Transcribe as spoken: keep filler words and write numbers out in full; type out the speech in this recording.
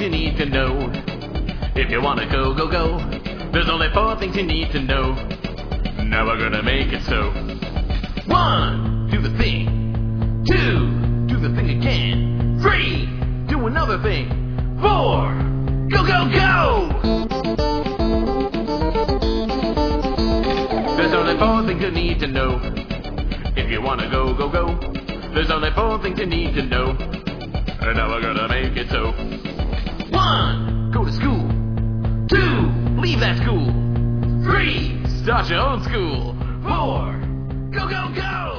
things you need to know. If you wanna go, go, go, there's only four things you need to know. Now we're gonna make it so. One, do the thing. Two, do the thing again. Three, do another thing. Four, go, go, go! There's only four things you need to know. If you wanna go, go, go, there's only four things you need to know. And now we're gonna make it so. One, go to school. Two, leave that school. Three, start your own school. Four, go, go, go!